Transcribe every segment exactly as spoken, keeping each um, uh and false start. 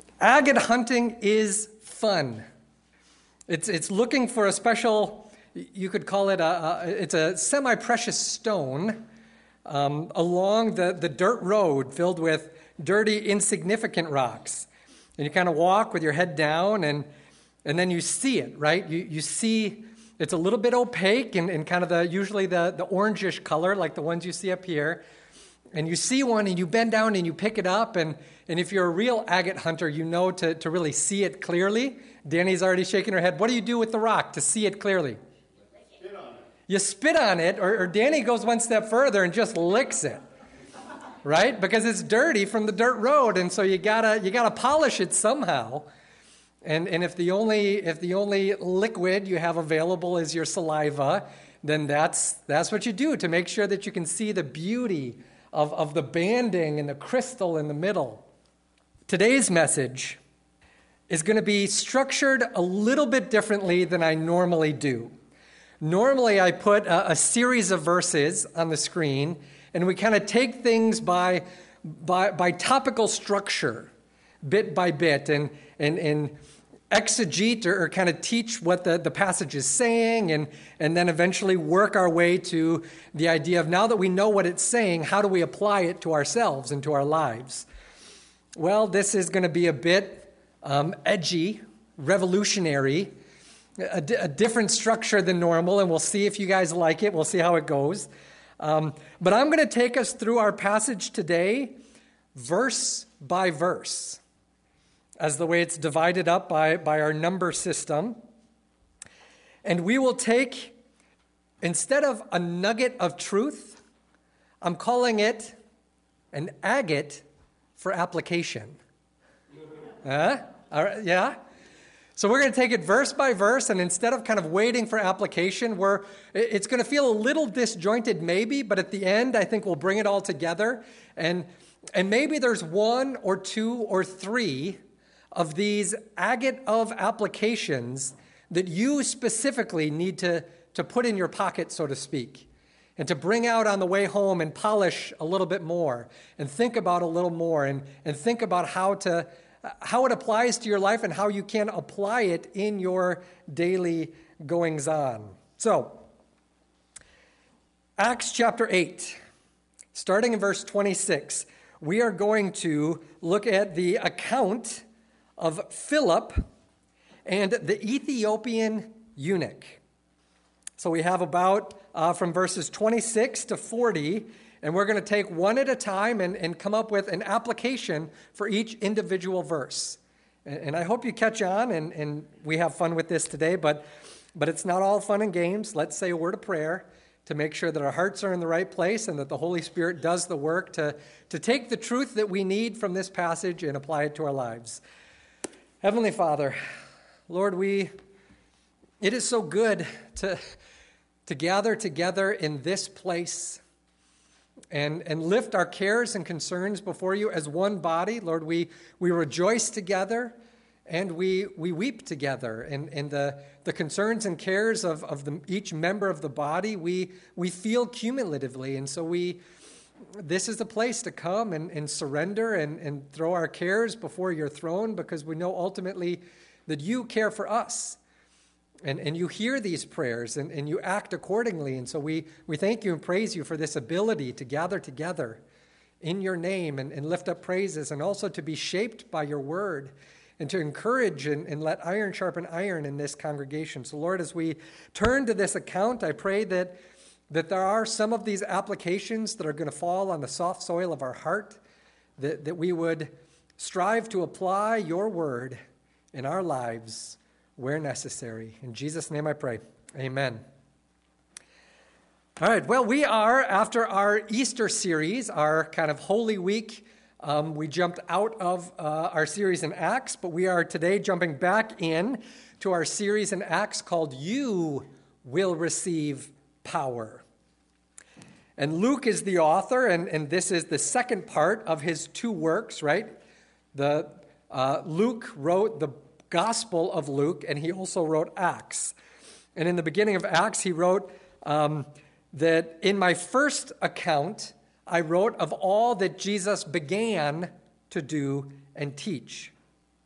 Agate hunting is fun. It's it's looking for a special, you could call it a, a it's a semi-precious stone um, along the, the dirt road filled with dirty, insignificant rocks. And you kind of walk with your head down, and and then you see it, right? You you see it's a little bit opaque and, and kind of the usually the, the orangish color, like the ones you see up here. And you see one, and you bend down, and you pick it up, and, and if you're a real agate hunter, you know to, to really see it clearly. Danny's already shaking her head. What do you do with the rock to see it clearly? Spit on it. You spit on it, or, or Danny goes one step further and just licks it, right? Because it's dirty from the dirt road, and so you gotta you gotta polish it somehow. And and if the only if the only liquid you have available is your saliva, then that's that's what you do to make sure that you can see the beauty Of, of the banding and the crystal in the middle. Today's message is going to be structured a little bit differently than I normally do. Normally, I put a, a series of verses on the screen, and we kind of take things by, by, by topical structure, bit by bit, and, and, and exegete or, or kind of teach what the, the passage is saying, and, and then eventually work our way to the idea of, now that we know what it's saying, how do we apply it to ourselves and to our lives? Well, this is going to be a bit um, edgy, revolutionary, a, d- a different structure than normal, and we'll see if you guys like it. We'll see how it goes. Um, but I'm going to take us through our passage today, verse by verse, as the way it's divided up by, by our number system. And we will take, instead of a nugget of truth, I'm calling it an agate for application. Huh? All right, yeah? So we're going to take it verse by verse, and instead of kind of waiting for application, we're, it's going to feel a little disjointed maybe, but at the end, I think we'll bring it all together. And, and maybe there's one or two or three of these agate of applications that you specifically need to, to put in your pocket, so to speak, and to bring out on the way home and polish a little bit more and think about a little more and, and think about how to how it applies to your life and how you can apply it in your daily goings-on. So, Acts chapter eight, starting in verse twenty-six, we are going to look at the account of Philip and the Ethiopian eunuch. So we have about uh, from verses twenty-six to forty, and we're going to take one at a time and, and come up with an application for each individual verse. And, and I hope you catch on, and, and we have fun with this today, but, but it's not all fun and games. Let's say a word of prayer to make sure that our hearts are in the right place and that the Holy Spirit does the work to, to take the truth that we need from this passage and apply it to our lives. Heavenly Father, Lord, we it is so good to, to gather together in this place and, and lift our cares and concerns before you as one body. Lord, we, we rejoice together and we we weep together. And, and the, the concerns and cares of, of the, each member of the body, we, we feel cumulatively. And so we This is a place to come and, and surrender and, and throw our cares before your throne, because we know ultimately that you care for us. And, and you hear these prayers and, and you act accordingly. And so we, we thank you and praise you for this ability to gather together in your name and, and lift up praises, and also to be shaped by your word and to encourage and, and let iron sharpen iron in this congregation. So Lord, as we turn to this account, I pray that that there are some of these applications that are going to fall on the soft soil of our heart, that, that we would strive to apply your word in our lives where necessary. In Jesus' name I pray. Amen. All right, well, we are, after our Easter series, our kind of Holy Week, um, we jumped out of uh, our series in Acts, but we are today jumping back in to our series in Acts called You Will Receive Power. And Luke is the author, and, and this is the second part of his two works, right? The uh, Luke wrote the Gospel of Luke, and he also wrote Acts. And in the beginning of Acts, he wrote um, that in my first account, I wrote of all that Jesus began to do and teach.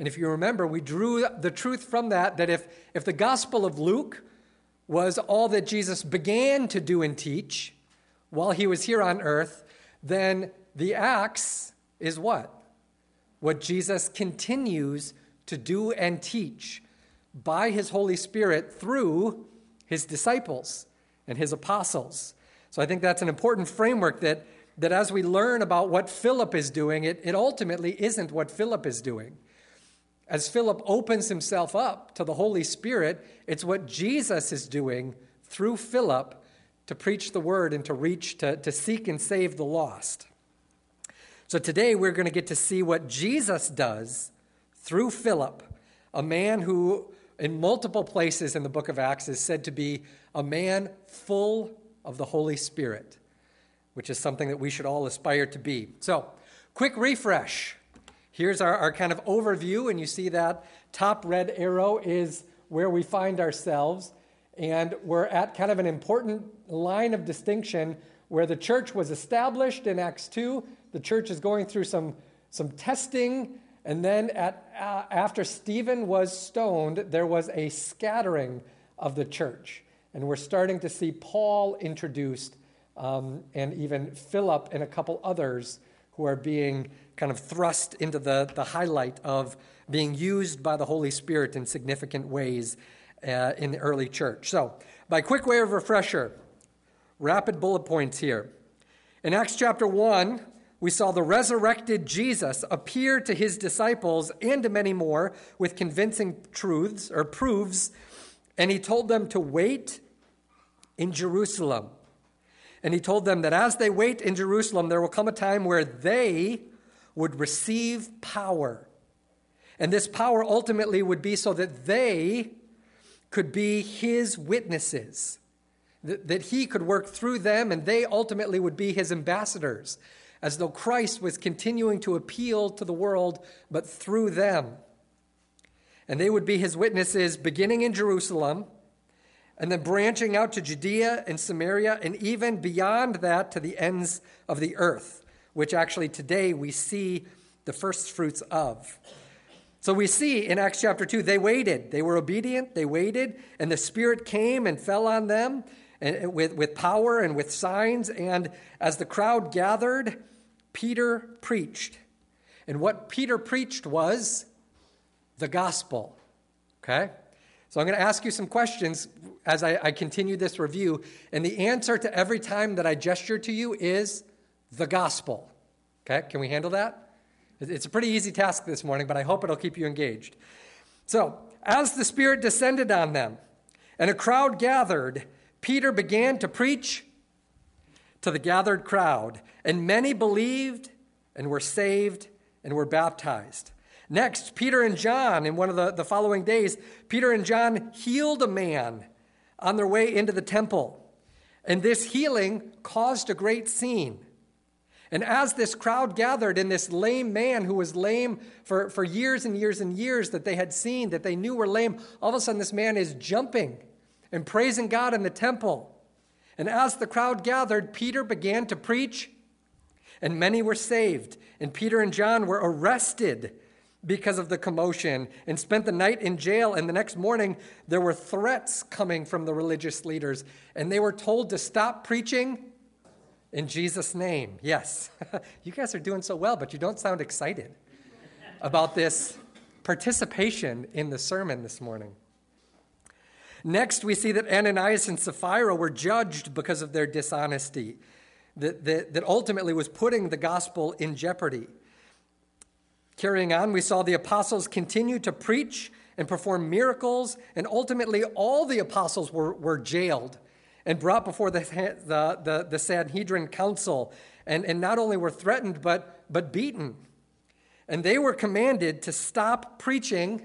And if you remember, we drew the truth from that, that if, if the Gospel of Luke was all that Jesus began to do and teach while he was here on earth, then the Acts is what? What Jesus continues to do and teach by his Holy Spirit through his disciples and his apostles. So I think that's an important framework that, that as we learn about what Philip is doing, it, it ultimately isn't what Philip is doing. As Philip opens himself up to the Holy Spirit, it's what Jesus is doing through Philip to preach the word and to reach, to, to seek and save the lost. So today we're going to get to see what Jesus does through Philip, a man who in multiple places in the book of Acts is said to be a man full of the Holy Spirit, which is something that we should all aspire to be. So, quick refresh. Here's our, our kind of overview, and you see that top red arrow is where we find ourselves, and we're at kind of an important line of distinction where the church was established in Acts two. The church is going through some, some testing, and then at, uh, after Stephen was stoned, there was a scattering of the church, and we're starting to see Paul introduced, um, and even Philip and a couple others who are being kind of thrust into the, the highlight of being used by the Holy Spirit in significant ways uh, in the early church. So, by quick way of refresher, rapid bullet points here. In Acts chapter one, we saw the resurrected Jesus appear to his disciples and to many more with convincing truths or proofs, and he told them to wait in Jerusalem. And he told them that as they wait in Jerusalem, there will come a time where they would receive power. And this power ultimately would be so that they could be his witnesses, that, that he could work through them, and they ultimately would be his ambassadors, as though Christ was continuing to appeal to the world, but through them. And they would be his witnesses beginning in Jerusalem, and then branching out to Judea and Samaria, and even beyond that to the ends of the earth, which actually today we see the first fruits of. So we see in Acts chapter two, they waited. They were obedient, they waited, and the Spirit came and fell on them and with, with power and with signs. And as the crowd gathered, Peter preached. And what Peter preached was the gospel. Okay? So I'm going to ask you some questions as I, I continue this review. And the answer to every time that I gesture to you is the gospel. Okay? Can we handle that? It's a pretty easy task this morning, but I hope it'll keep you engaged. So, as the Spirit descended on them and a crowd gathered, Peter began to preach to the gathered crowd, and many believed and were saved and were baptized. Next, Peter and John, in one of the, the following days, Peter and John healed a man on their way into the temple. And this healing caused a great scene. And as this crowd gathered, and this lame man who was lame for, for years and years and years that they had seen, that they knew were lame, all of a sudden this man is jumping and praising God in the temple. And as the crowd gathered, Peter began to preach, and many were saved. And Peter and John were arrested because of the commotion and spent the night in jail. And the next morning, there were threats coming from the religious leaders, and they were told to stop preaching in Jesus' name. Yes, you guys are doing so well, but you don't sound excited about this participation in the sermon this morning. Next, we see that Ananias and Sapphira were judged because of their dishonesty, that, that, that ultimately was putting the gospel in jeopardy. Carrying on, we saw the apostles continue to preach and perform miracles, and ultimately all the apostles were, were jailed and brought before the, the, the, the Sanhedrin council, and, and not only were threatened, but, but beaten. And they were commanded to stop preaching,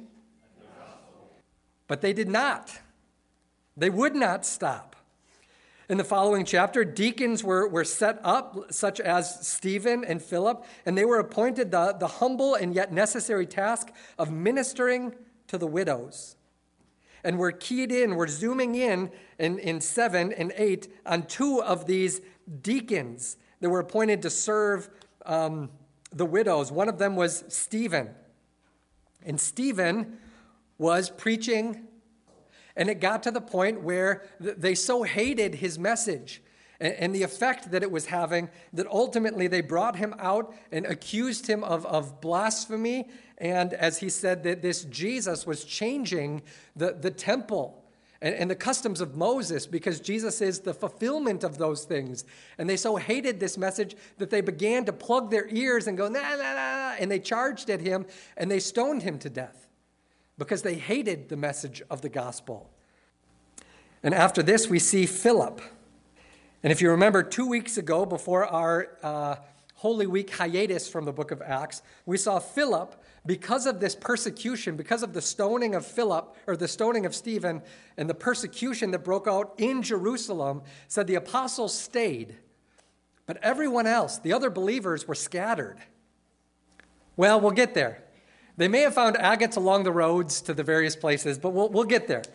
but they did not. They would not stop. In the following chapter, deacons were, were set up, such as Stephen and Philip, and they were appointed the, the humble and yet necessary task of ministering to the widows. And we're keyed in, we're zooming in, in in seven and eight on two of these deacons that were appointed to serve um, the widows. One of them was Stephen. And Stephen was preaching, and it got to the point where they so hated his message and the effect that it was having that ultimately they brought him out and accused him of, of blasphemy. And as he said, that this Jesus was changing the, the temple and, and the customs of Moses, because Jesus is the fulfillment of those things. And they so hated this message that they began to plug their ears and go, nah, nah, nah, and they charged at him and they stoned him to death because they hated the message of the gospel. And after this, we see Philip. And if you remember, two weeks ago, before our uh, Holy Week hiatus from the book of Acts, we saw Philip, because of this persecution, because of the stoning of Philip, or the stoning of Stephen, and the persecution that broke out in Jerusalem, said the apostles stayed, but everyone else, the other believers, were scattered. Well, we'll get there. They may have found agates along the roads to the various places, but we'll, we'll get there.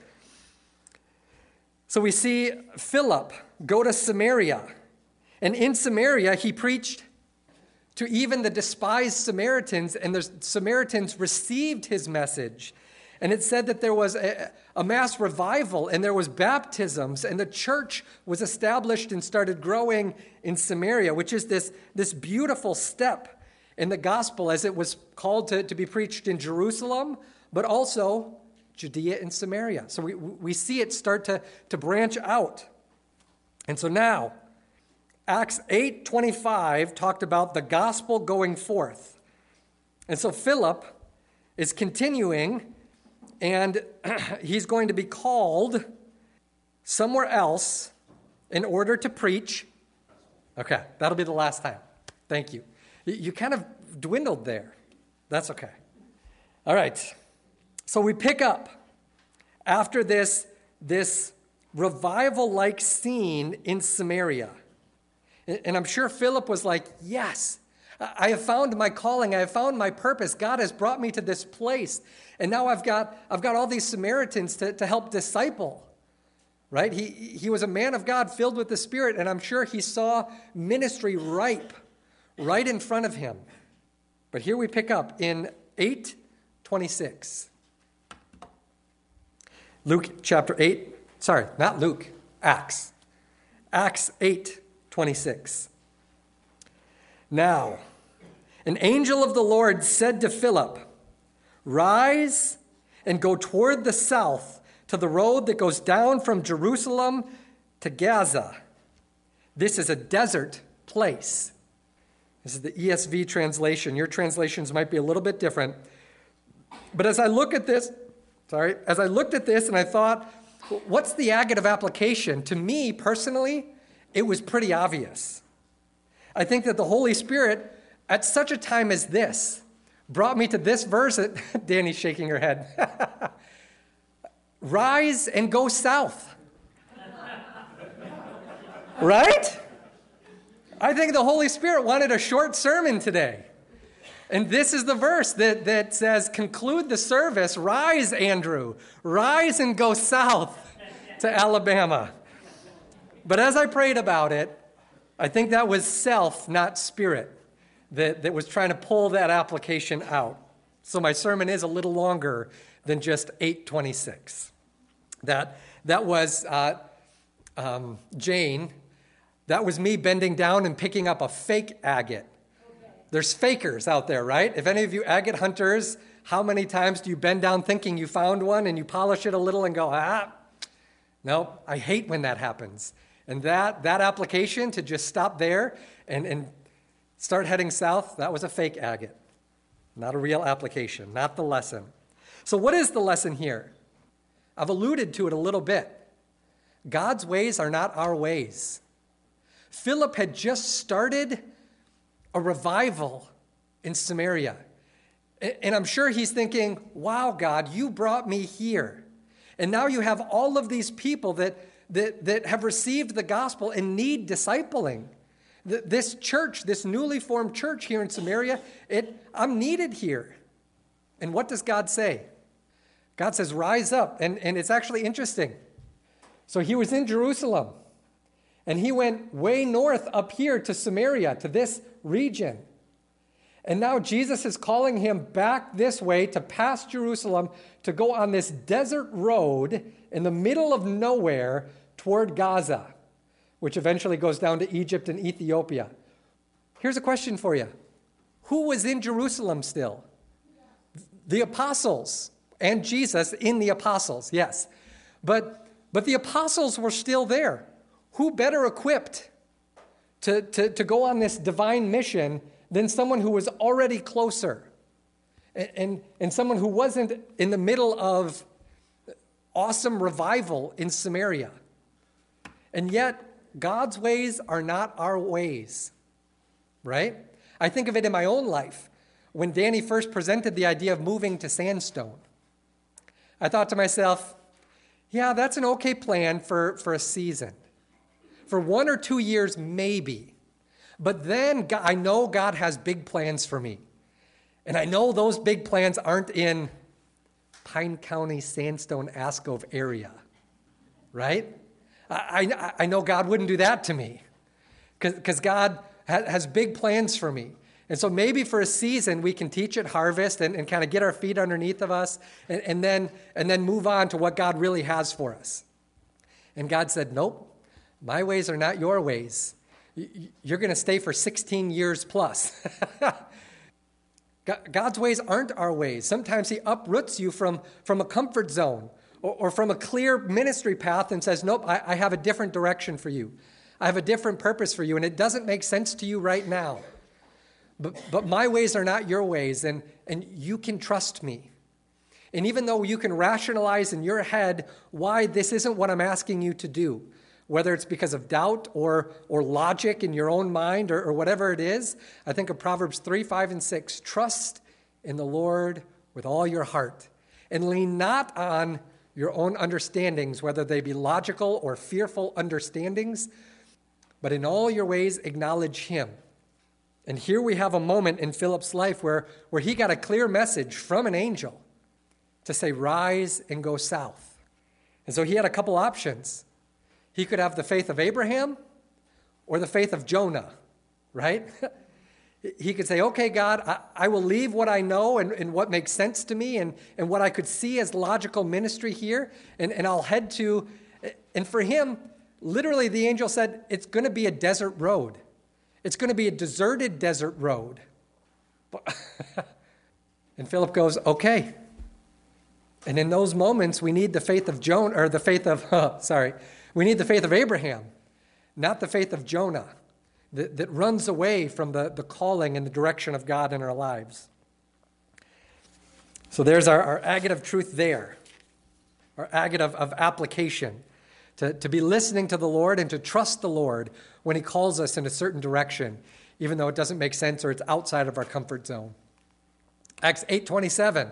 So we see Philip go to Samaria, and in Samaria he preached to even the despised Samaritans, and the Samaritans received his message. And it said that there was a, a mass revival, and there was baptisms, and the church was established and started growing in Samaria, which is this, this beautiful step in the gospel, as it was called to, to be preached in Jerusalem, but also Judea and Samaria. So we, we see it start to, to branch out. And so now, Acts eight twenty-five talked about the gospel going forth. And so Philip is continuing, and he's going to be called somewhere else in order to preach. Okay, that'll be the last time. Thank you. You kind of dwindled there. That's okay. All right. So we pick up after this, this revival-like scene in Samaria. And I'm sure Philip was like, yes, I have found my calling. I have found my purpose. God has brought me to this place. And now I've got, I've got all these Samaritans to, to help disciple. Right? He, he was a man of God filled with the Spirit, and I'm sure he saw ministry ripe right in front of him. But here we pick up in eight twenty-six. Luke chapter eight, sorry, not Luke, Acts. Acts eight twenty-six. Now, an angel of the Lord said to Philip, rise and go toward the south to the road that goes down from Jerusalem to Gaza. This is a desert place. This is the E S V translation. Your translations might be a little bit different. But as I look at this, sorry, as I looked at this and I thought, what's the agate of application? To me, personally, it was pretty obvious. I think that the Holy Spirit, at such a time as this, brought me to this verse. That, Danny's shaking her head. Rise and go south. Right? I think the Holy Spirit wanted a short sermon today. And this is the verse that, that says, conclude the service. Rise, Andrew. Rise and go south to Alabama. But as I prayed about it, I think that was self, not spirit, that, that was trying to pull that application out. So my sermon is a little longer than just eight twenty-six. That, that was uh, um, Jane. That was me bending down and picking up a fake agate. There's fakers out there, right? If any of you agate hunters, how many times do you bend down thinking you found one and you polish it a little and go, ah? No, I hate when that happens. And that, that application to just stop there and, and start heading south, that was a fake agate. Not a real application, not the lesson. So what is the lesson here? I've alluded to it a little bit. God's ways are not our ways. Philip had just started a revival in Samaria. And I'm sure he's thinking, wow, God, you brought me here. And now you have all of these people that, that, that have received the gospel and need discipling. This church, this newly formed church here in Samaria, it, I'm needed here. And what does God say? God says, rise up. And, and it's actually interesting. So he was in Jerusalem. And he went way north up here to Samaria, to this region. And now Jesus is calling him back this way to pass Jerusalem, to go on this desert road in the middle of nowhere toward Gaza, which eventually goes down to Egypt and Ethiopia. Here's a question for you. Who was in Jerusalem still? The apostles and Jesus in the apostles, yes. But, but the apostles were still there. Who better equipped to, to, to go on this divine mission than someone who was already closer and, and, and someone who wasn't in the middle of awesome revival in Samaria? And yet, God's ways are not our ways, right? I think of it in my own life. When Danny first presented the idea of moving to Sandstone, I thought to myself, yeah, that's an okay plan for, for a season. For one or two years, maybe. But then God, I know God has big plans for me. And I know those big plans aren't in Pine County, Sandstone, Ascove area, right? I, I, I know God wouldn't do that to me because God ha, has big plans for me. And so maybe for a season we can teach at Harvest and, and kind of get our feet underneath of us and, and, then, and then move on to what God really has for us. And God said, nope, my ways are not your ways. You're going to stay for sixteen years plus. God's ways aren't our ways. Sometimes he uproots you from, from a comfort zone or, or from a clear ministry path and says, nope, I, I have a different direction for you. I have a different purpose for you, and it doesn't make sense to you right now. But, but my ways are not your ways, and, and you can trust me. And even though you can rationalize in your head why this isn't what I'm asking you to do, whether it's because of doubt or, or logic in your own mind or, or whatever it is, I think of Proverbs three, five, and six. Trust in the Lord with all your heart, and lean not on your own understandings, whether they be logical or fearful understandings, but in all your ways acknowledge him. And here we have a moment in Philip's life where, where he got a clear message from an angel to say, rise and go south. And so he had a couple options. He could have the faith of Abraham or the faith of Jonah, right? He could say, okay, God, I, I will leave what I know and, and what makes sense to me and, and what I could see as logical ministry here, and, and I'll head to, and for him, literally the angel said, it's going to be a desert road. It's going to be a deserted desert road. And Philip goes, okay. And in those moments, we need the faith of Jonah, or the faith of, uh, sorry, we need the faith of Abraham, not the faith of Jonah, that, that runs away from the, the calling and the direction of God in our lives. So there's our, our agate of truth there, our agate of, of application, to, to be listening to the Lord and to trust the Lord when he calls us in a certain direction, even though it doesn't make sense or it's outside of our comfort zone. Acts eight twenty-seven.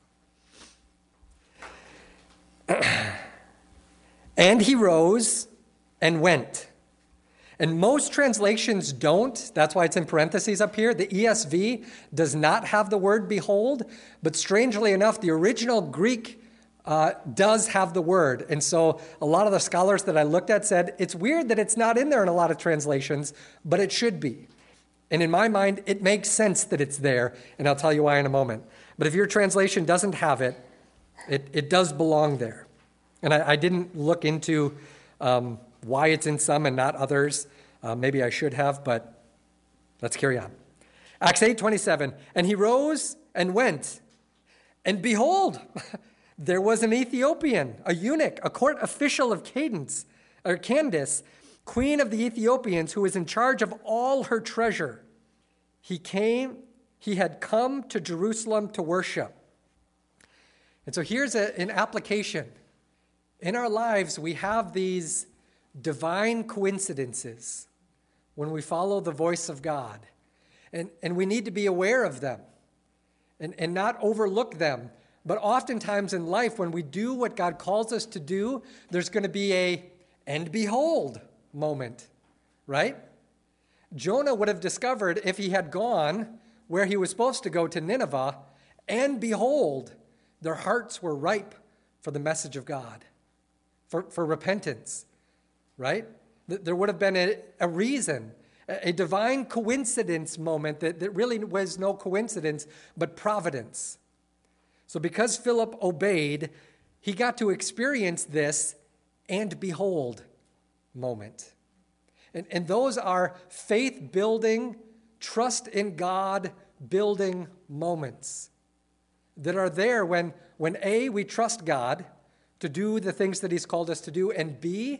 And he rose and went. And most translations don't. That's why it's in parentheses up here. The E S V does not have the word behold, but strangely enough, the original Greek uh, does have the word. And so a lot of the scholars that I looked at said, it's weird that it's not in there in a lot of translations, but it should be. And in my mind, it makes sense that it's there, and I'll tell you why in a moment. But if your translation doesn't have it, it, it does belong there. And I, I didn't look into um, why it's in some and not others. Uh, maybe I should have, but let's carry on. Acts eight twenty-seven, and he rose and went, and behold, there was an Ethiopian, a eunuch, a court official of Cadence, or Candace, queen of the Ethiopians, who was in charge of all her treasure. He came, he had come to Jerusalem to worship. And so here's a, an application. In our lives, we have these divine coincidences when we follow the voice of God. And, and we need to be aware of them and, and not overlook them. But oftentimes in life, when we do what God calls us to do, there's going to be a, and behold, moment, right? Jonah would have discovered if he had gone where he was supposed to go, to Nineveh, and behold, their hearts were ripe for the message of God, for, for repentance, right? There would have been a, a reason. A divine coincidence moment that, that really was no coincidence, but providence. So because Philip obeyed, he got to experience this and behold moment. And, and those are faith-building, trust in God building moments that are there when, when A, we trust God to do the things that he's called us to do, and B,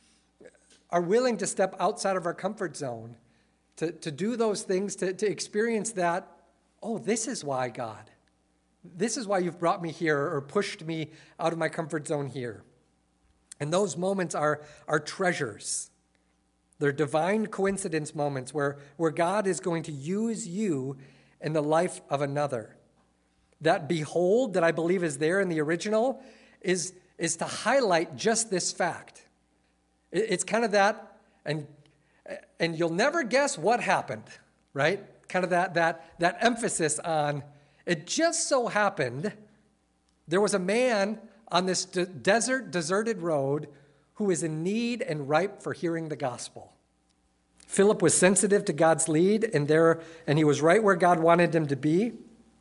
are willing to step outside of our comfort zone, to, to do those things, to, to experience that, oh, this is why, God. This is why you've brought me here or pushed me out of my comfort zone here. And those moments are, are treasures. They're divine coincidence moments where, where God is going to use you in the life of another. That behold that I believe is there in the original is, is to highlight just this fact. It, it's kind of that, and, and you'll never guess what happened, right? Kind of that, that, that emphasis on, it just so happened there was a man on this de- desert, deserted road who was in need and ripe for hearing the gospel. Philip was sensitive to God's lead, and there, and he was right where God wanted him to be.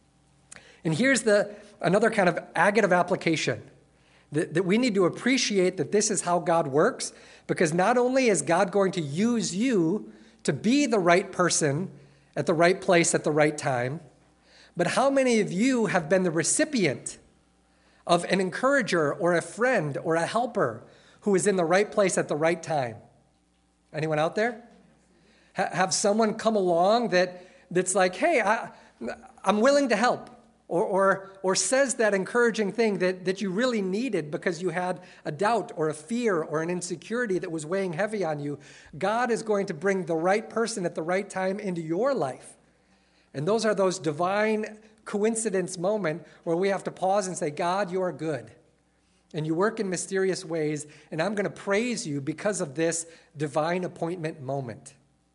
And here's the another kind of agate of application, that, that we need to appreciate that this is how God works, because not only is God going to use you to be the right person at the right place at the right time, but how many of you have been the recipient of an encourager or a friend or a helper who is in the right place at the right time? Anyone out there? Ha- have someone come along that, that's like, hey, I, I'm willing to help, or, or, or says that encouraging thing that, that you really needed because you had a doubt or a fear or an insecurity that was weighing heavy on you. God is going to bring the right person at the right time into your life. And those are those divine coincidence moments where we have to pause and say, God, you are good. And you work in mysterious ways, and I'm going to praise you because of this divine appointment moment.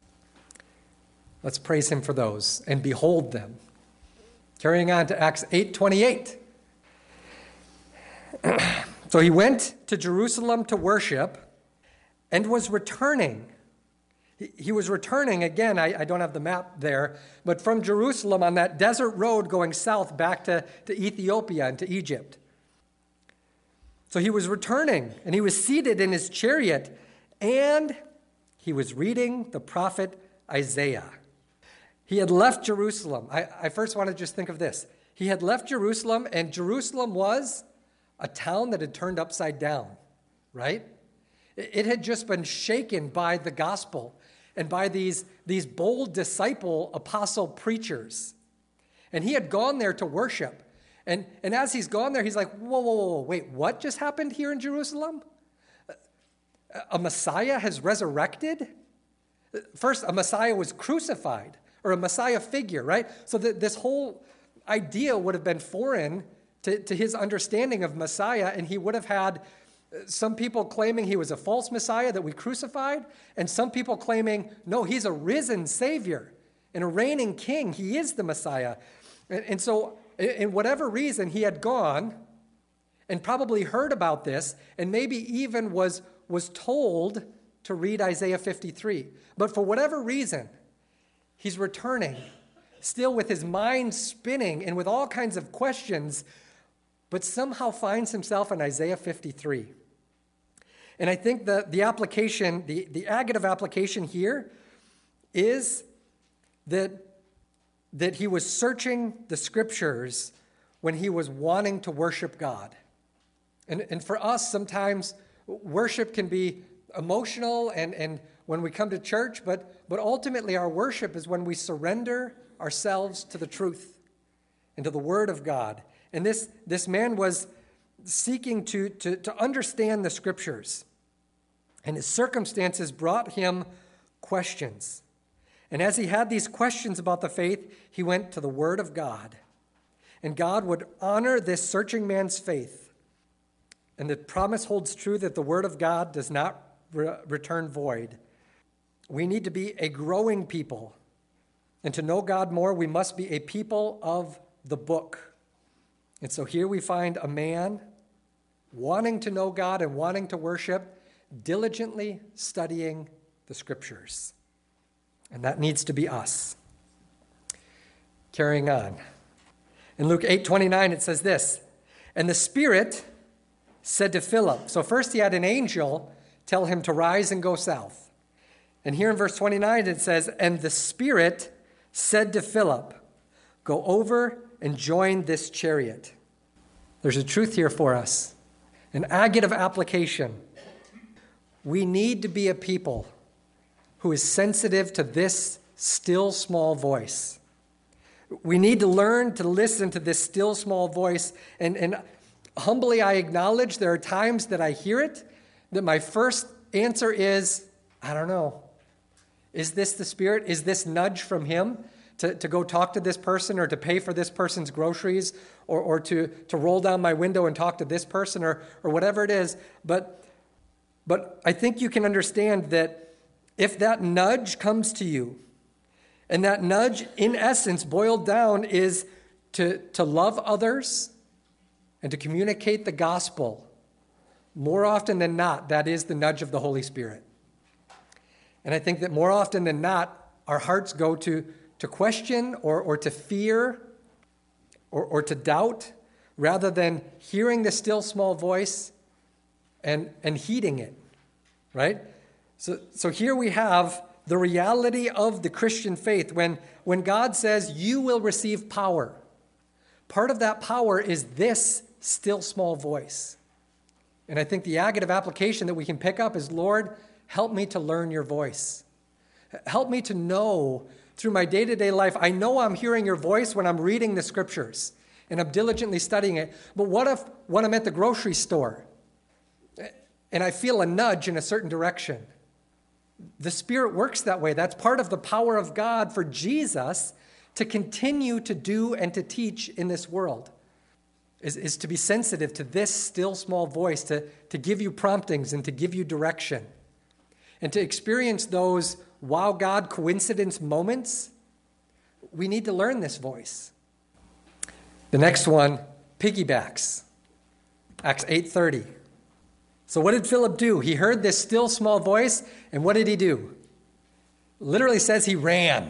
Let's praise him for those and behold them. Carrying on to Acts eight twenty-eight. So he went to Jerusalem to worship and was returning. He, he was returning, again, I, I don't have the map there, but from Jerusalem on that desert road going south back to, to Ethiopia and to Egypt. So he was returning, and he was seated in his chariot, and he was reading the prophet Isaiah. He had left Jerusalem. I, I first want to just think of this. He had left Jerusalem, and Jerusalem was a town that had turned upside down, right? It, it had just been shaken by the gospel and by these, these bold disciple, apostle preachers. And he had gone there to worship. And, and as he's gone there, he's like, whoa, whoa, whoa, wait, what just happened here in Jerusalem? A Messiah has resurrected? First, a Messiah was crucified, or a Messiah figure, right? So that this whole idea would have been foreign to, to his understanding of Messiah, and he would have had some people claiming he was a false Messiah that we crucified, and some people claiming, no, he's a risen Savior and a reigning king. He is the Messiah. And, and so, in whatever reason, he had gone and probably heard about this, and maybe even was, was told to read Isaiah fifty-three. But for whatever reason, he's returning, still with his mind spinning and with all kinds of questions, but somehow finds himself in Isaiah fifty-three. And I think the, the application, the, the agate of application here is that, that he was searching the scriptures when he was wanting to worship God. And, and for us, sometimes worship can be emotional and, and when we come to church, but, but ultimately our worship is when we surrender ourselves to the truth and to the Word of God. And this, this man was seeking to, to, to understand the Scriptures, and his circumstances brought him questions. And as he had these questions about the faith, he went to the Word of God. And God would honor this searching man's faith. And the promise holds true that the Word of God does not re- return void. We need to be a growing people. And to know God more, we must be a people of the book. And so here we find a man wanting to know God and wanting to worship, diligently studying the Scriptures. And that needs to be us. Carrying on. In Luke eight twenty-nine, it says this, and the Spirit said to Philip, so first he had an angel tell him to rise and go south. And here in verse twenty-nine, it says, and the Spirit said to Philip, go over and join this chariot. There's a truth here for us, an agate of application. We need to be a people who is sensitive to this still small voice. We need to learn to listen to this still small voice. And, and humbly, I acknowledge there are times that I hear it, that my first answer is, I don't know. Is this the Spirit? Is this nudge from Him to, to go talk to this person or to pay for this person's groceries or, or to, to roll down my window and talk to this person or, or whatever it is? But, but I think you can understand that if that nudge comes to you, and that nudge, in essence, boiled down, is to, to love others and to communicate the gospel. More often than not, that is the nudge of the Holy Spirit. And I think that more often than not, our hearts go to, to question or, or to fear or, or to doubt, rather than hearing the still small voice and, and heeding it, right? So, so here we have the reality of the Christian faith. When, when God says, you will receive power, part of that power is this still small voice. And I think the agate of application that we can pick up is, Lord, help me to learn your voice. Help me to know through my day-to-day life. I know I'm hearing your voice when I'm reading the scriptures and I'm diligently studying it. But what if when I'm at the grocery store and I feel a nudge in a certain direction? The Spirit works that way. That's part of the power of God for Jesus to continue to do and to teach in this world, is, is to be sensitive to this still small voice, to, to give you promptings and to give you direction, and to experience those wow God coincidence moments. We need to learn this voice. The next one piggybacks. Acts eight thirty. So what did Philip do? He heard this still small voice, and what did he do? Literally says he ran.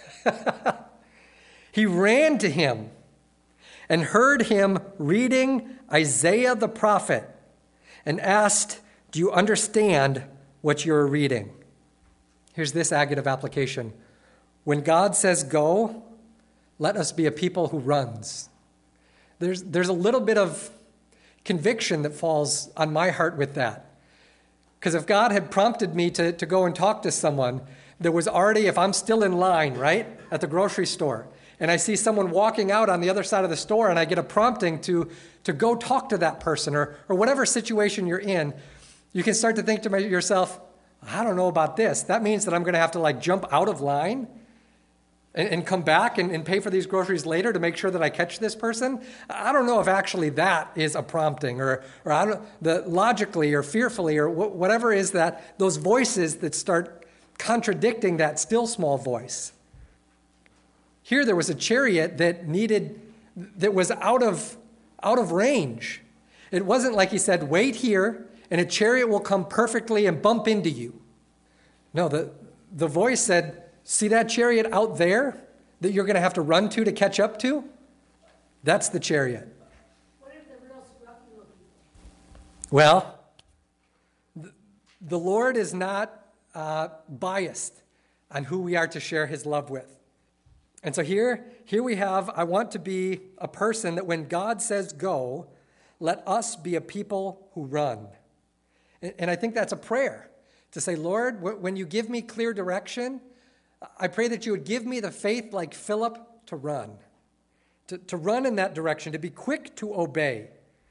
He ran to him and heard him reading Isaiah the prophet and asked, do you understand what you're reading? Here's this agate of application. When God says go, let us be a people who runs. There's, there's a little bit of conviction that falls on my heart with that. Because if God had prompted me to, to go and talk to someone, there was already, if I'm still in line, right, at the grocery store, and I see someone walking out on the other side of the store and I get a prompting to, to go talk to that person or, or whatever situation you're in, you can start to think to yourself, I don't know about this. That means that I'm going to have to like jump out of line and, and come back and, and pay for these groceries later to make sure that I catch this person. I don't know if actually that is a prompting or, or I don't, the, logically or fearfully or wh- whatever is that, those voices that start contradicting that still small voice. Here there was a chariot that needed, that was out of, out of range. It wasn't like he said, wait here and a chariot will come perfectly and bump into you. No, the, the voice said, see that chariot out there that you're going to have to run to to catch up to? That's the chariot. What if they're real scruffy looking? Well, the, the Lord is not uh, biased on who we are to share his love with. And so here, here we have, I want to be a person that when God says go, let us be a people who run. And, and I think that's a prayer to say, Lord, when you give me clear direction, I pray that you would give me the faith like Philip to run, to, to run in that direction, to be quick to obey.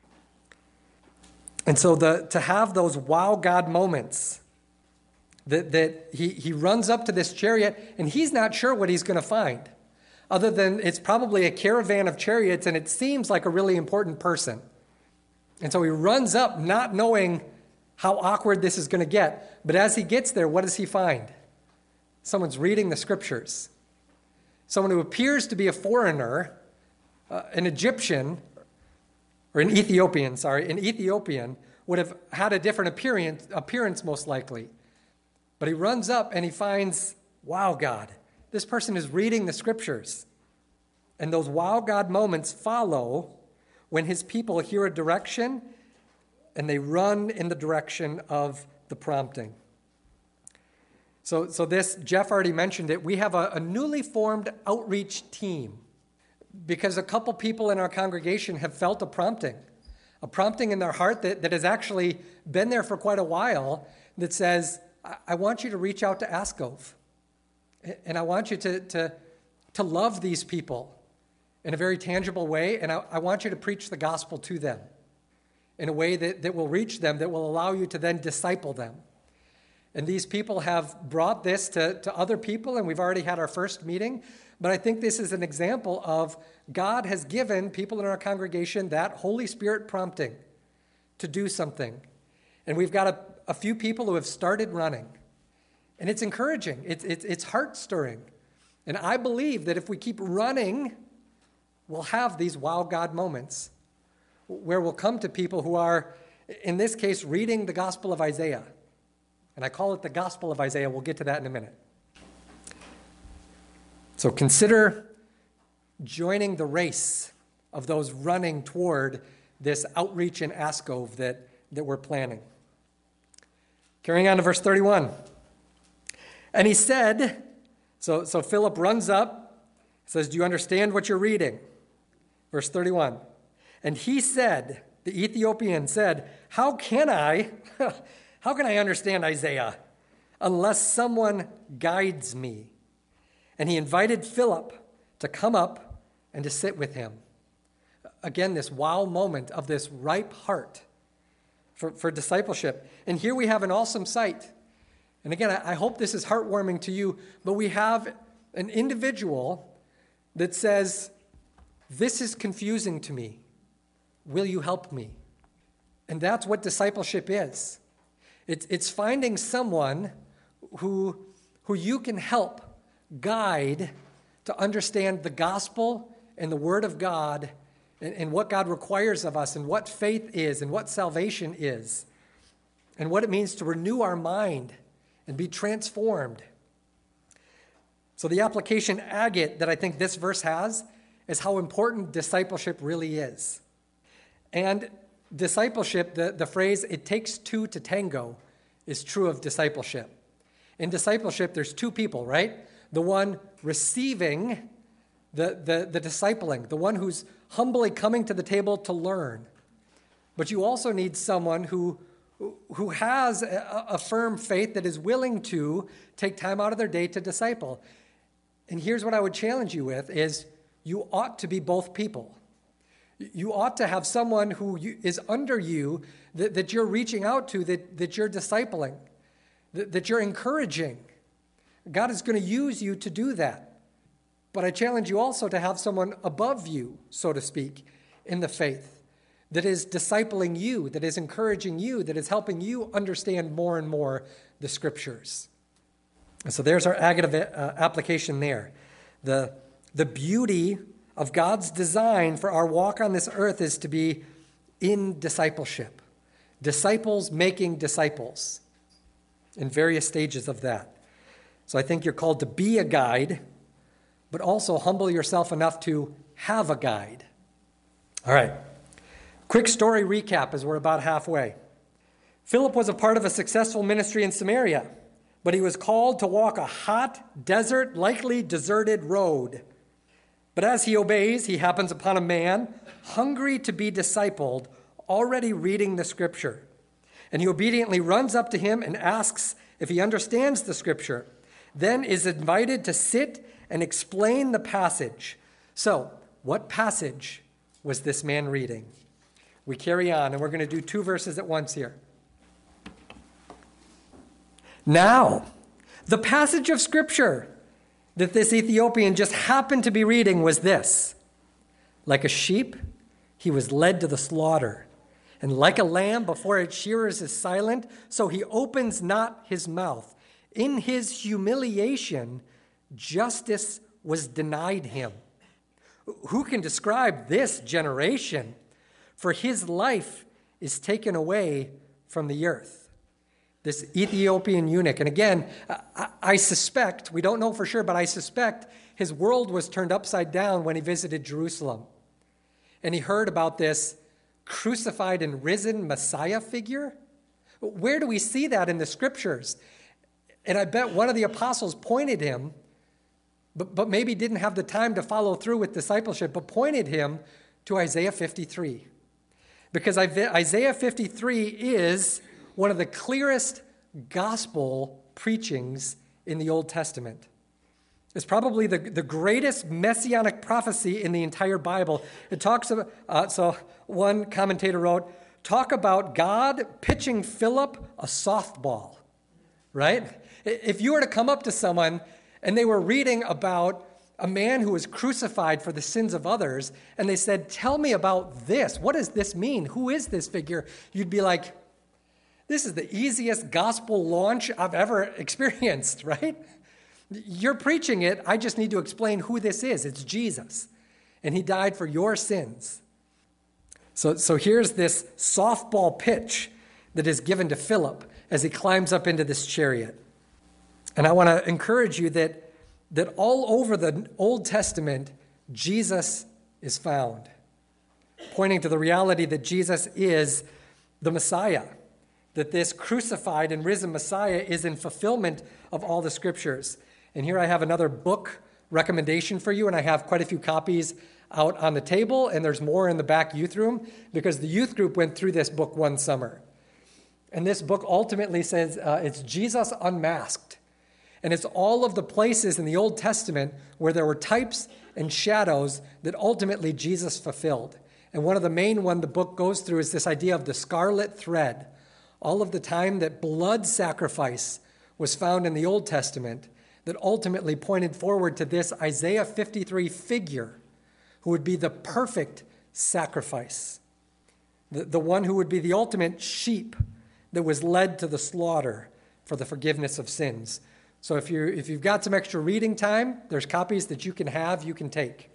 And so the to have those wow God moments that, that he, he runs up to this chariot and he's not sure what he's going to find, other than it's probably a caravan of chariots and it seems like a really important person. And so he runs up not knowing how awkward this is going to get. But as he gets there, what does he find? Someone's reading the scriptures. Someone who appears to be a foreigner, uh, an Egyptian, or an Ethiopian, sorry, an Ethiopian would have had a different appearance, appearance most likely. But he runs up and he finds Wow, God. This person is reading the scriptures. And those wow, God moments follow when his people hear a direction and they run in the direction of the prompting. So, so this, Jeff already mentioned it, we have a, a newly formed outreach team because a couple people in our congregation have felt a prompting, a prompting in their heart that, that has actually been there for quite a while that says, I, I want you to reach out to Askov, and I want you to, to, to love these people in a very tangible way, and I, I want you to preach the gospel to them in a way that, that will reach them, that will allow you to then disciple them. And these people have brought this to, to other people, and we've already had our first meeting. But I think this is an example of God has given people in our congregation that Holy Spirit prompting to do something. And we've got a, a few people who have started running. And it's encouraging. It's, it's, it's heart-stirring. And I believe that if we keep running, we'll have these wow God moments where we'll come to people who are, in this case, reading the Gospel of Isaiah. And I call it the Gospel of Isaiah. We'll get to that in a minute. So consider joining the race of those running toward this outreach in Askov that, that we're planning. Carrying on to verse thirty-one. And he said, so, so Philip runs up, says, do you understand what you're reading? Verse thirty-one. And he said, the Ethiopian said, how can I... How can I understand Isaiah unless someone guides me? And he invited Philip to come up and to sit with him. Again, this wow moment of this ripe heart for, for discipleship. And here we have an awesome sight. And again, I, I hope this is heartwarming to you, but we have an individual that says, this is confusing to me. Will you help me? And that's what discipleship is. It's, it's finding someone who, who you can help guide to understand the gospel and the word of God and, and what God requires of us and what faith is and what salvation is and what it means to renew our mind and be transformed. So the application agate that I think this verse has is how important discipleship really is. And discipleship, the, the phrase, it takes two to tango, is true of discipleship. In discipleship, there's two people, right? The one receiving the, the, the discipling, the one who's humbly coming to the table to learn. But you also need someone who, who has a, a firm faith that is willing to take time out of their day to disciple. And here's what I would challenge you with is you ought to be both people. You ought to have someone who you, is under you that, that you're reaching out to, that, that you're discipling, that, that you're encouraging. God is going to use you to do that. But I challenge you also to have someone above you, so to speak, in the faith, that is discipling you, that is encouraging you, that is helping you understand more and more the Scriptures. And so there's our agate uh, application there. The, the beauty of God's design for our walk on this earth is to be in discipleship. Disciples making disciples in various stages of that. So I think you're called to be a guide, but also humble yourself enough to have a guide. All right. Quick story recap as we're about halfway. Philip was a part of a successful ministry in Samaria, but he was called to walk a hot, desert, likely deserted road. But as he obeys, he happens upon a man hungry to be discipled, already reading the Scripture. And he obediently runs up to him and asks if he understands the Scripture, then is invited to sit and explain the passage. So, what passage was this man reading? We carry on, and we're going to do two verses at once here. Now, the passage of Scripture that this Ethiopian just happened to be reading was this. Like a sheep, he was led to the slaughter. And like a lamb before its shearers is silent, so he opens not his mouth. In his humiliation, justice was denied him. Who can describe this generation? For his life is taken away from the earth. this Ethiopian eunuch. And again, I, I suspect, we don't know for sure, but I suspect his world was turned upside down when he visited Jerusalem. And he heard about this crucified and risen Messiah figure. Where do we see that in the scriptures? And I bet one of the apostles pointed him, but, but maybe didn't have the time to follow through with discipleship, but pointed him to Isaiah fifty-three. Because Isaiah fifty-three is one of the clearest gospel preachings in the Old Testament. It's probably the, the greatest messianic prophecy in the entire Bible. It talks about, uh, so one commentator wrote, talk about God pitching Philip a softball, right? If you were to come up to someone and they were reading about a man who was crucified for the sins of others, and they said, tell me about this. What does this mean? Who is this figure? You'd be like, this is the easiest gospel launch I've ever experienced, right? You're preaching it. I just need to explain who this is. It's Jesus, and he died for your sins. So, so here's this softball pitch that is given to Philip as he climbs up into this chariot. And I want to encourage you that that all over the Old Testament, Jesus is found, pointing to the reality that Jesus is the Messiah, that this crucified and risen Messiah is in fulfillment of all the scriptures. And here I have another book recommendation for you, and I have quite a few copies out on the table, and there's more in the back youth room, because the youth group went through this book one summer. And this book ultimately says uh, it's Jesus Unmasked. And it's all of the places in the Old Testament where there were types and shadows that ultimately Jesus fulfilled. And one of the main one the book goes through is this idea of the scarlet thread. All of the time that blood sacrifice was found in the Old Testament that ultimately pointed forward to this Isaiah fifty-three figure who would be the perfect sacrifice, the, the one who would be the ultimate sheep that was led to the slaughter for the forgiveness of sins. So if, you're, if you've got some extra reading time, there's copies that you can have, you can take.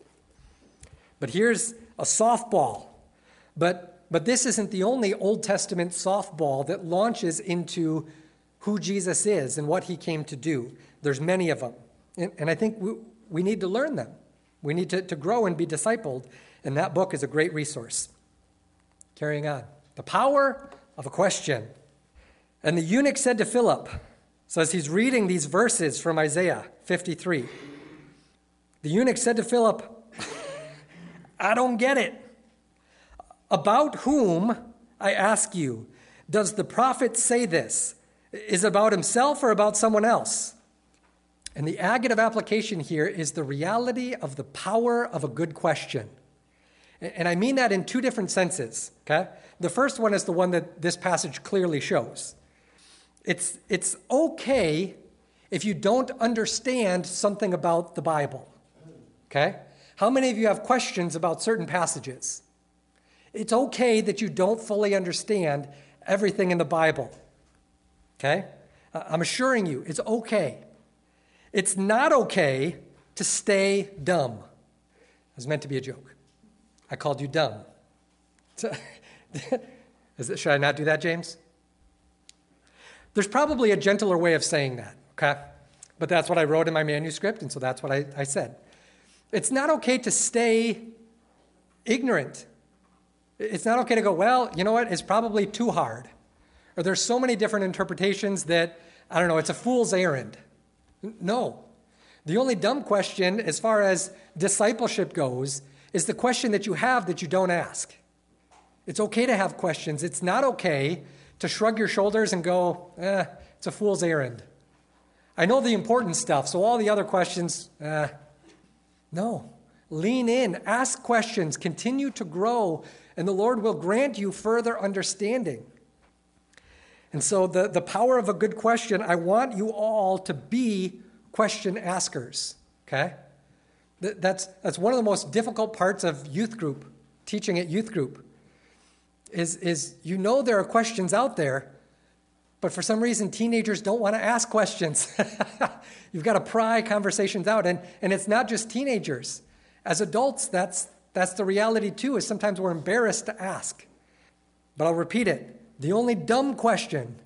But here's a softball. But, but this isn't the only Old Testament softball that launches into who Jesus is and what he came to do. There's many of them. And, and I think we, we need to learn them. We need to, to grow and be discipled. And that book is a great resource. Carrying on. The power of a question. And the eunuch said to Philip, so as he's reading these verses from Isaiah fifty-three, the eunuch said to Philip, I don't get it. About whom, I ask you, does the prophet say this? Is it about himself or about someone else? And the agate of application here is the reality of the power of a good question. And I mean that in two different senses, okay? The first one is the one that this passage clearly shows. It's, it's okay if you don't understand something about the Bible, okay? How many of you have questions about certain passages? It's okay that you don't fully understand everything in the Bible, okay? I'm assuring you, it's okay. It's not okay to stay dumb. It was meant to be a joke. I called you dumb. Is it, should I not do that, James? There's probably a gentler way of saying that, okay? But that's what I wrote in my manuscript, and so that's what I, I said. It's not okay to stay ignorant. It's not okay to go, well, you know what, it's probably too hard. Or there's so many different interpretations that, I don't know, it's a fool's errand. No. The only dumb question, as far as discipleship goes, is the question that you have that you don't ask. It's okay to have questions. It's not okay to shrug your shoulders and go, eh, it's a fool's errand. I know the important stuff, so all the other questions, eh. No. Lean in, ask questions, continue to grow, and the Lord will grant you further understanding. And so the, the power of a good question, I want you all to be question askers, okay? That's, that's one of the most difficult parts of youth group, teaching at youth group. Is, is you know there are questions out there, but for some reason teenagers don't want to ask questions. You've got to pry conversations out, and, and it's not just teenagers. As adults, that's, that's the reality too, is sometimes we're embarrassed to ask. But I'll repeat it. The only dumb question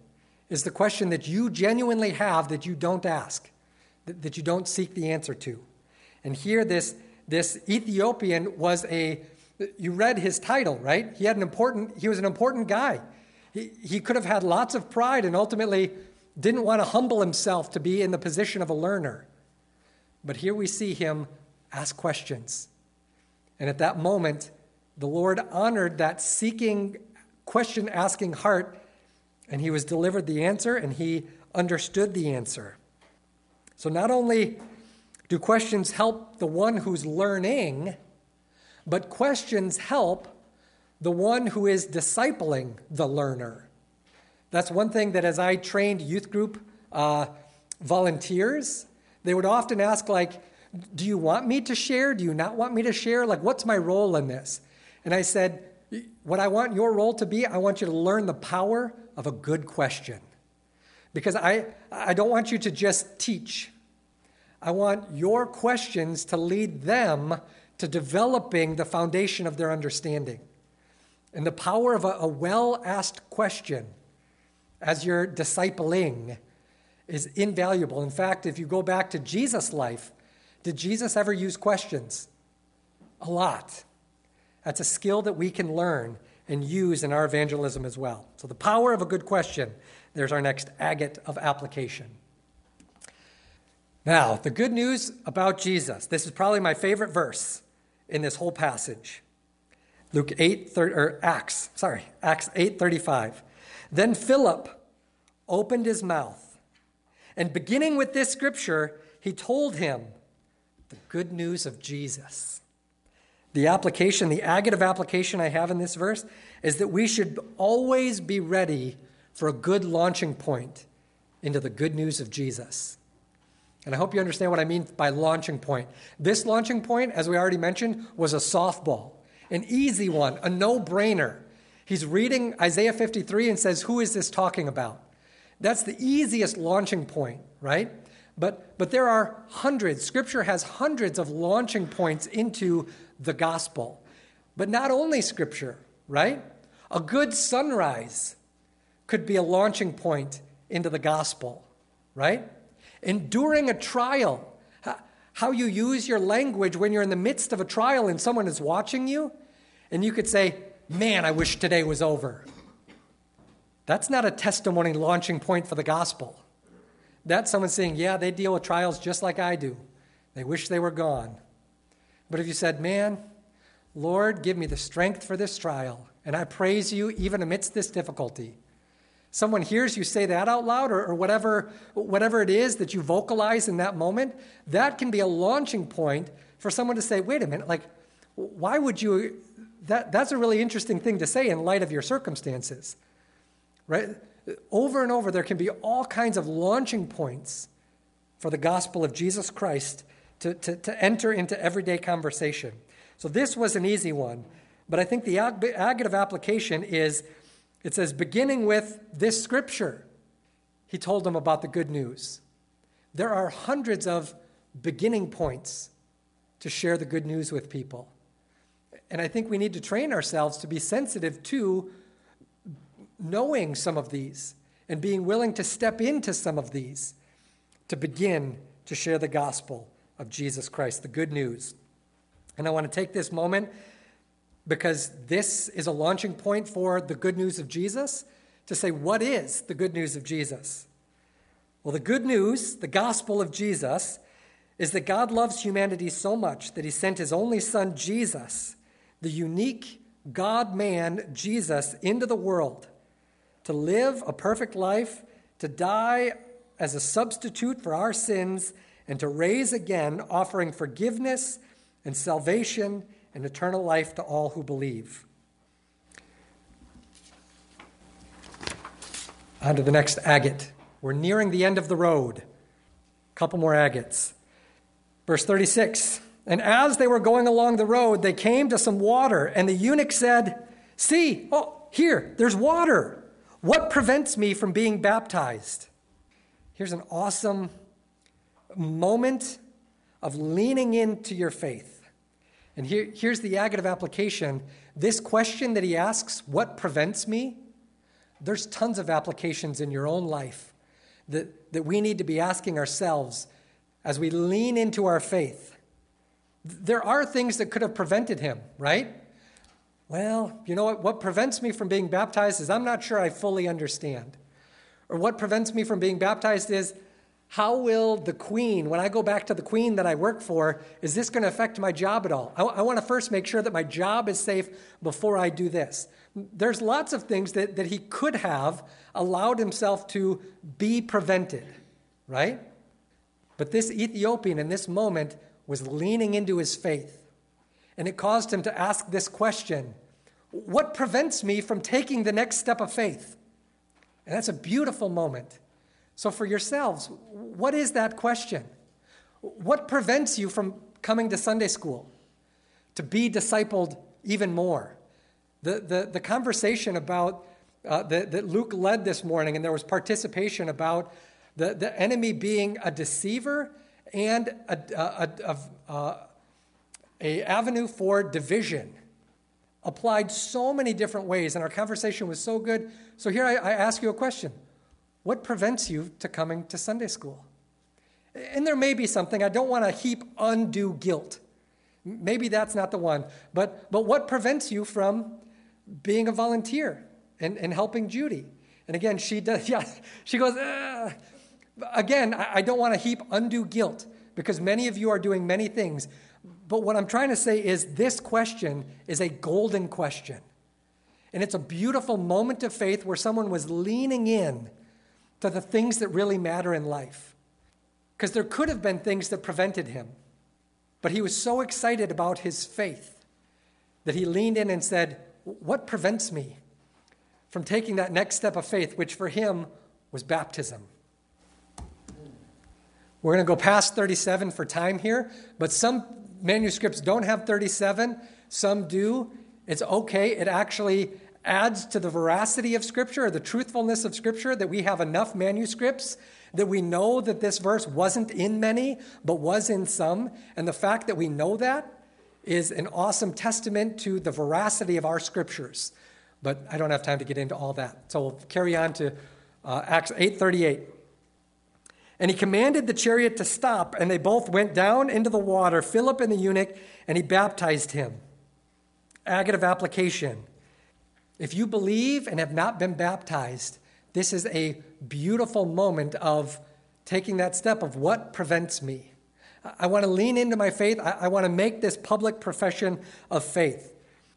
is the question that you genuinely have that you don't ask, that, that you don't seek the answer to. And here this, this Ethiopian was a, you read his title, right? He had an important, he was an important guy. He, he could have had lots of pride and ultimately didn't want to humble himself to be in the position of a learner. But here we see him ask questions. And at that moment, the Lord honored that seeking, question-asking heart, and he was delivered the answer, and he understood the answer. So not only do questions help the one who's learning, but questions help the one who is discipling the learner. That's one thing that as I trained youth group uh, volunteers, they would often ask, like, do you want me to share? Do you not want me to share? Like, what's my role in this? And I said, what I want your role to be, I want you to learn the power of a good question. Because I, I don't want you to just teach. I want your questions to lead them to developing the foundation of their understanding. And the power of a, a well-asked question as you're discipling is invaluable. In fact, if you go back to Jesus' life, did Jesus ever use questions? A lot. That's a skill that we can learn and use in our evangelism as well. So the power of a good question. There's our next agate of application. Now, the good news about Jesus. This is probably my favorite verse in this whole passage. Luke eight, or Acts, sorry, Acts eight thirty-five. Then Philip opened his mouth, and beginning with this scripture, he told him the good news of Jesus. The application, the agate of application I have in this verse is that we should always be ready for a good launching point into the good news of Jesus. And I hope you understand what I mean by launching point. This launching point, as we already mentioned, was a softball, an easy one, a no-brainer. He's reading Isaiah fifty-three and says, who is this talking about? That's the easiest launching point, right? But, but there are hundreds. Scripture has hundreds of launching points into the gospel. But not only Scripture, right? A good sunrise could be a launching point into the gospel, right? Enduring a trial, how you use your language when you're in the midst of a trial and someone is watching you, and you could say, man, I wish today was over. That's not a testimony launching point for the gospel. That's someone saying, yeah, they deal with trials just like I do. They wish they were gone. But if you said, man, Lord, give me the strength for this trial, and I praise you even amidst this difficulty. Someone hears you say that out loud, or, or whatever, whatever it is that you vocalize in that moment, that can be a launching point for someone to say, wait a minute, like, why would you, that, that's a really interesting thing to say in light of your circumstances, right? Over and over, there can be all kinds of launching points for the gospel of Jesus Christ to, to, to enter into everyday conversation. So this was an easy one, but I think the agate of application is, it says, beginning with this scripture, he told them about the good news. There are hundreds of beginning points to share the good news with people. And I think we need to train ourselves to be sensitive to knowing some of these and being willing to step into some of these to begin to share the gospel of Jesus Christ, the good news. And I want to take this moment because this is a launching point for the good news of Jesus to say, what is the good news of Jesus? Well, the good news, the gospel of Jesus, is that God loves humanity so much that he sent his only son, Jesus, the unique God-man, Jesus, into the world to live a perfect life, to die as a substitute for our sins, and to raise again, offering forgiveness and salvation and eternal life to all who believe. On to the next agate. We're nearing the end of the road. A couple more agates. Verse thirty-six, and as they were going along the road, they came to some water, and the eunuch said, see, oh, here, there's water. What prevents me from being baptized? Here's an awesome moment of leaning into your faith. And here, here's the agate of application. This question that he asks, what prevents me? there's tons of applications in your own life that, that we need to be asking ourselves as we lean into our faith. There are things that could have prevented him, right? Well, you know what? What prevents me from being baptized is I'm not sure I fully understand. Or what prevents me from being baptized is, how will the queen, when I go back to the queen that I work for, is this going to affect my job at all? I, I want to first make sure that my job is safe before I do this. There's lots of things that, that he could have allowed himself to be prevented, right? But this Ethiopian in this moment was leaning into his faith. And it caused him to ask this question: what prevents me from taking the next step of faith? And that's a beautiful moment. So for yourselves, what is that question? What prevents you from coming to Sunday school, to be discipled even more? The, the, the conversation about uh, that, that Luke led this morning, and there was participation about the, the enemy being a deceiver and a, a, a, a, a avenue for division, applied so many different ways, and our conversation was so good. So here I, I ask you a question. What prevents you to coming to Sunday school? And there may be something. I don't want to heap undue guilt. Maybe that's not the one. But, but what prevents you from being a volunteer and, and helping Judy? And again, she does, yeah, she goes, Ugh. Again, I, I don't want to heap undue guilt because many of you are doing many things. But what I'm trying to say is this question is a golden question. And it's a beautiful moment of faith where someone was leaning in to the things that really matter in life. Because there could have been things that prevented him. But he was so excited about his faith that he leaned in and said, what prevents me from taking that next step of faith, which for him was baptism? We're going to go past thirty-seven for time here, but some manuscripts don't have thirty-seven, some do. It's okay. It actually adds to the veracity of Scripture, or the truthfulness of Scripture, that we have enough manuscripts that we know that this verse wasn't in many, but was in some. And the fact that we know that is an awesome testament to the veracity of our Scriptures. But I don't have time to get into all that. So we'll carry on to uh, Acts eight thirty-eight. And he commanded the chariot to stop, and they both went down into the water, Philip and the eunuch, and he baptized him. Agate of application. If you believe and have not been baptized, this is a beautiful moment of taking that step of what prevents me. I want to lean into my faith. I want to make this public profession of faith.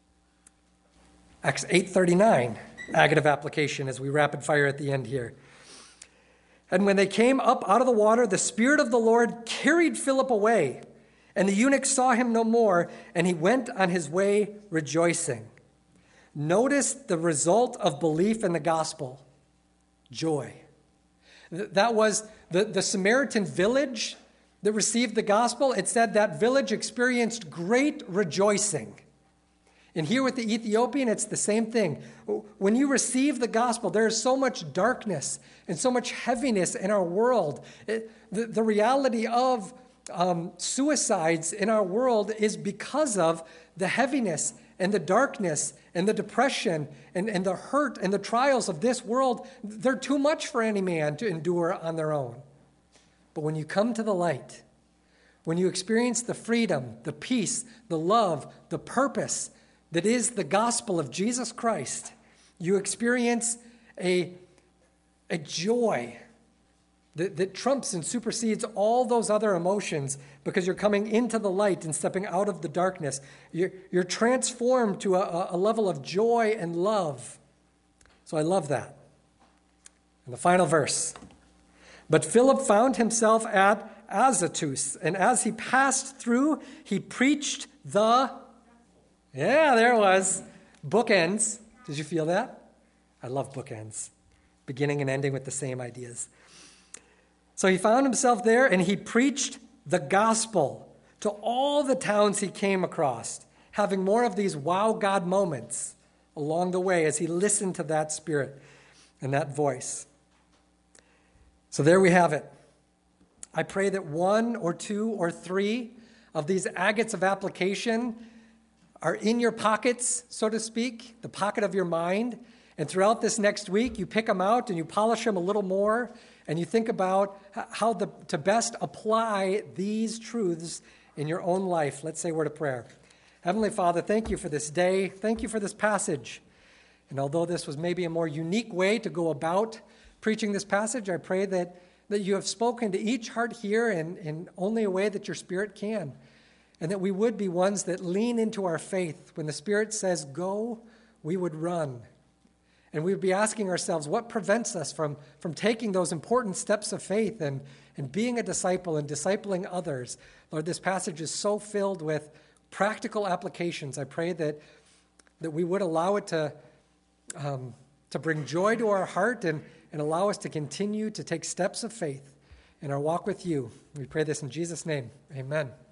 Acts eight thirty-nine, agate of application, as we rapid fire at the end here. And when they came up out of the water, the Spirit of the Lord carried Philip away, and the eunuch saw him no more, and he went on his way rejoicing. Notice the result of belief in the gospel: joy. That was the, the Samaritan village that received the gospel. It said that village experienced great rejoicing. And here with the Ethiopian, it's the same thing. When you receive the gospel, there is so much darkness and so much heaviness in our world. It, the, the reality of um, suicides in our world is because of the heaviness and the darkness and the depression and, and the hurt and the trials of this world. They're too much for any man to endure on their own. But when you come to the light, when you experience the freedom, the peace, the love, the purpose that is the gospel of Jesus Christ, you experience a, a joy that, that trumps and supersedes all those other emotions because you're coming into the light and stepping out of the darkness. You're, you're transformed to a, a level of joy and love. So I love that. And the final verse. But Philip found himself at Azotus, and as he passed through, he preached the... Yeah, there it was. Bookends. Did you feel that? I love bookends. Beginning and ending with the same ideas. So he found himself there, and he preached the gospel to all the towns he came across, having more of these wow God moments along the way as he listened to that Spirit and that voice. So there we have it. I pray that one or two or three of these agates of application are in your pockets, so to speak, the pocket of your mind, And throughout this next week, you pick them out and you polish them a little more, and you think about how the, to best apply these truths in your own life. Let's say a word of prayer. Heavenly Father, thank you for this day. Thank you for this passage. And although this was maybe a more unique way to go about preaching this passage, I pray that, that you have spoken to each heart here in, in only a way that your Spirit can, and that we would be ones that lean into our faith. When the Spirit says go, we would run. And we would be asking ourselves, what prevents us from, from taking those important steps of faith and, and being a disciple and discipling others? Lord, this passage is so filled with practical applications. I pray that, that we would allow it to, um, to bring joy to our heart and, and allow us to continue to take steps of faith in our walk with you. We pray this in Jesus' name. Amen.